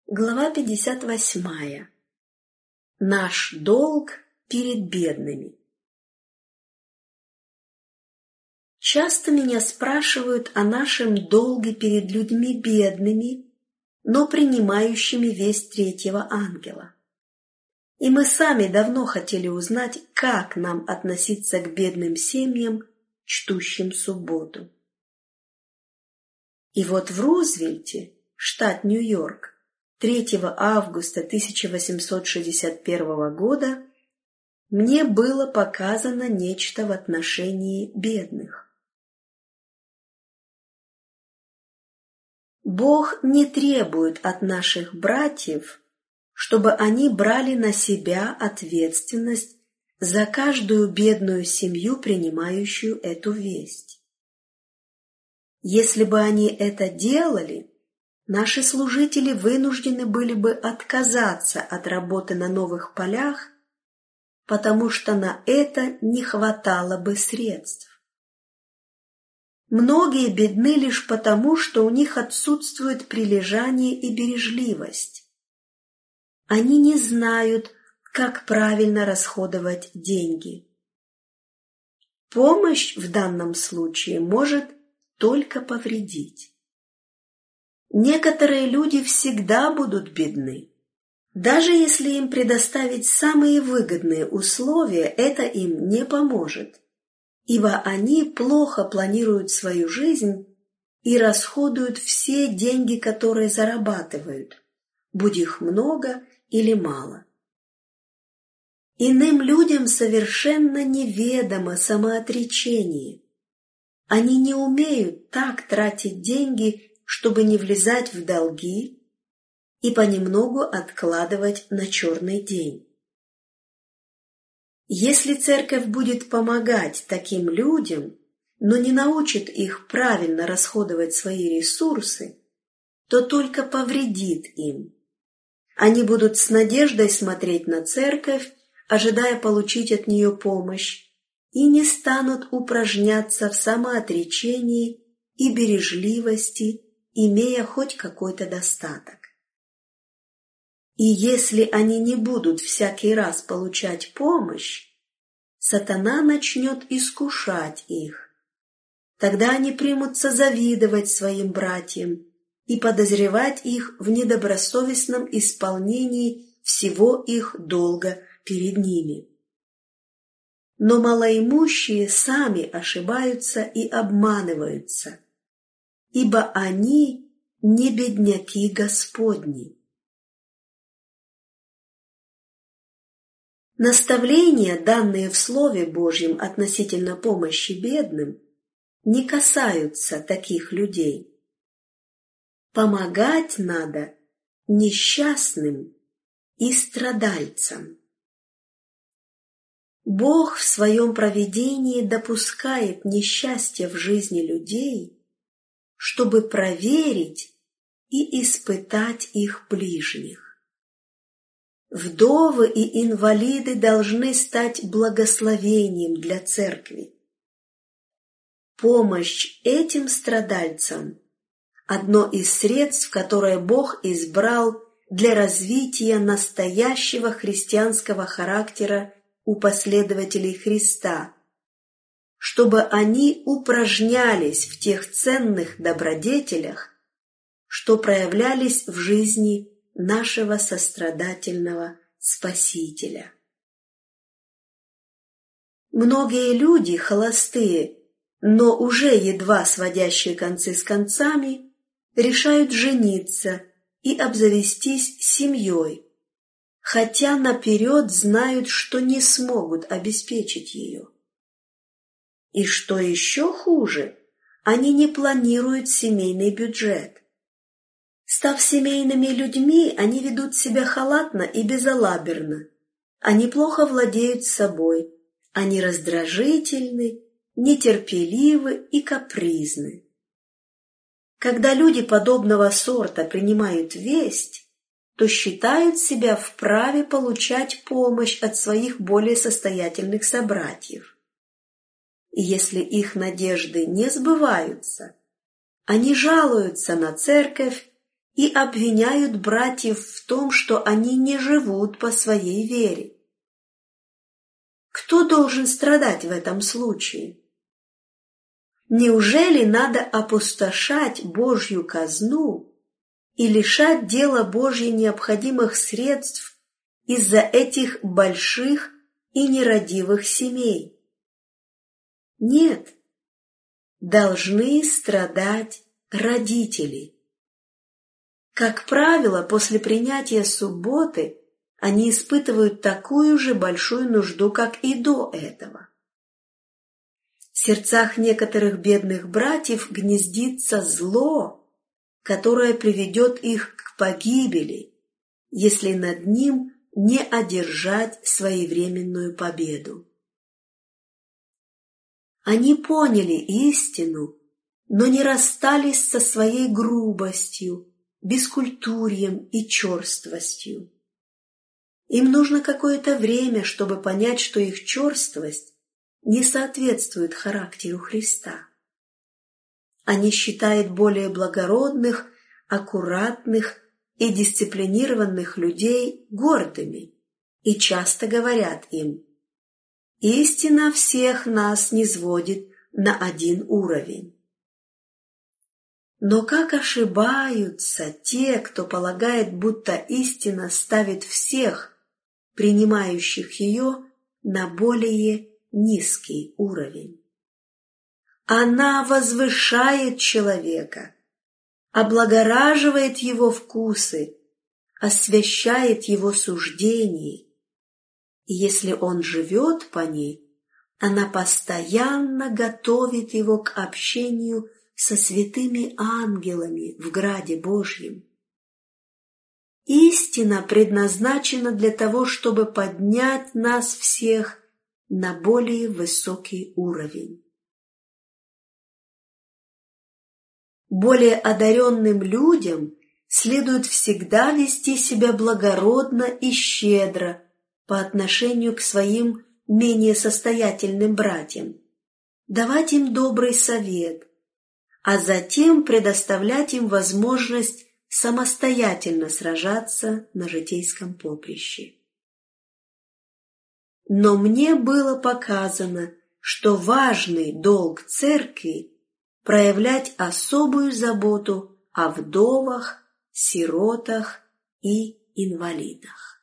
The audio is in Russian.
Глава 58. Наш долг перед бедными. Часто меня спрашивают о нашем долге перед людьми бедными, но принимающими весть третьего ангела. И мы сами давно хотели узнать, как нам относиться к бедным семьям, чтущим субботу. И вот в Рузвельте, штат Нью-Йорк, 3 августа 1861 года мне было показано нечто в отношении бедных. Бог не требует от наших братьев, чтобы они брали на себя ответственность за каждую бедную семью, принимающую эту весть. Если бы они это делали, наши служители вынуждены были бы отказаться от работы на новых полях, потому что на это не хватало бы средств. Многие бедны лишь потому, что у них отсутствует прилежание и бережливость. Они не знают, как правильно расходовать деньги. Помощь в данном случае может только повредить. Некоторые люди всегда будут бедны. Даже если им предоставить самые выгодные условия, это им не поможет, ибо они плохо планируют свою жизнь и расходуют все деньги, которые зарабатывают, будь их много или мало. Иным людям совершенно неведомо самоотречение. Они не умеют так тратить деньги, чтобы не влезать в долги и понемногу откладывать на черный день. Если церковь будет помогать таким людям, но не научит их правильно расходовать свои ресурсы, то только повредит им. Они будут с надеждой смотреть на церковь, ожидая получить от нее помощь, и не станут упражняться в самоотречении и бережливости, имея хоть какой-то достаток. И если они не будут всякий раз получать помощь, сатана начнет искушать их. Тогда они примутся завидовать своим братьям и подозревать их в недобросовестном исполнении всего их долга перед ними. Но малоимущие сами ошибаются и обманываются, ибо они не бедняки Господни. Наставления, данные в Слове Божьем относительно помощи бедным, не касаются таких людей. Помогать надо несчастным и страдальцам. Бог в своем провидении допускает несчастье в жизни людей, чтобы проверить и испытать их ближних. Вдовы и инвалиды должны стать благословением для церкви. Помощь этим страдальцам – одно из средств, которое Бог избрал для развития настоящего христианского характера у последователей Христа, чтобы они упражнялись в тех ценных добродетелях, что проявлялись в жизни нашего сострадательного Спасителя. Многие люди, холостые, но уже едва сводящие концы с концами, решают жениться и обзавестись семьей, хотя наперед знают, что не смогут обеспечить ее. И что еще хуже, они не планируют семейный бюджет. Став семейными людьми, они ведут себя халатно и безалаберно. Они плохо владеют собой, они раздражительны, нетерпеливы и капризны. Когда люди подобного сорта принимают весть, то считают себя вправе получать помощь от своих более состоятельных собратьев. И если их надежды не сбываются, они жалуются на церковь и обвиняют братьев в том, что они не живут по своей вере. Кто должен страдать в этом случае? Неужели надо опустошать Божью казну и лишать дела Божье необходимых средств из-за этих больших и нерадивых семей? Нет, должны страдать родители. Как правило, после принятия субботы они испытывают такую же большую нужду, как и до этого. В сердцах некоторых бедных братьев гнездится зло, которое приведет их к погибели, если над ним не одержать своевременную победу. Они поняли истину, но не расстались со своей грубостью, бескультурьем и черствостью. Им нужно какое-то время, чтобы понять, что их черствость не соответствует характеру Христа. Они считают более благородных, аккуратных и дисциплинированных людей гордыми и часто говорят им: «Истина всех нас низводит на один уровень». Но как ошибаются те, кто полагает, будто истина ставит всех, принимающих ее, на более низкий уровень. Она возвышает человека, облагораживает его вкусы, освящает его суждения, и если он живет по ней, она постоянно готовит его к общению со святыми ангелами в Граде Божьем. Истина предназначена для того, чтобы поднять нас всех на более высокий уровень. Более одаренным людям следует всегда вести себя благородно и щедро по отношению к своим менее состоятельным братьям, давать им добрый совет, а затем предоставлять им возможность самостоятельно сражаться на житейском поприще. Но мне было показано, что важный долг церкви – проявлять особую заботу о вдовах, сиротах и инвалидах.